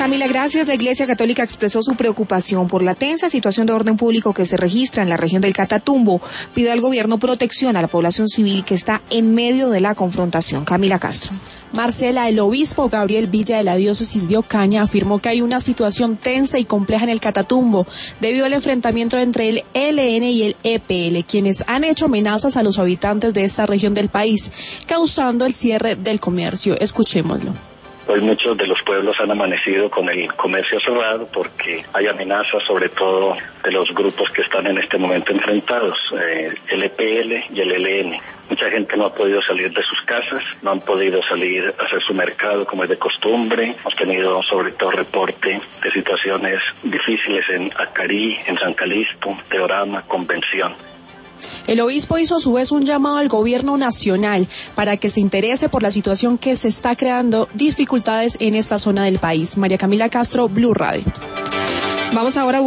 Camila, gracias. La Iglesia Católica expresó su preocupación por la tensa situación de orden público que se registra en la región del Catatumbo. Pide al gobierno protección a la población civil que está en medio de la confrontación. Camila Castro. Marcela, el obispo Gabriel Villa de la diócesis de Ocaña afirmó que hay una situación tensa y compleja en el Catatumbo debido al enfrentamiento entre el ELN y el EPL, quienes han hecho amenazas a los habitantes de esta región del país, causando el cierre del comercio. Escuchémoslo. Hoy muchos de los pueblos han amanecido con el comercio cerrado porque hay amenazas, sobre todo de los grupos que están en este momento enfrentados, el EPL y el ELN. Mucha gente no ha podido salir de sus casas, no han podido salir a hacer su mercado como es de costumbre. Hemos tenido sobre todo reporte de situaciones difíciles en Acarí, en San Calixto, Teorama, Convención. El obispo hizo a su vez un llamado al gobierno nacional para que se interese por la situación que se está creando dificultades en esta zona del país. María Camila Castro, Blue Radio. Vamos ahora a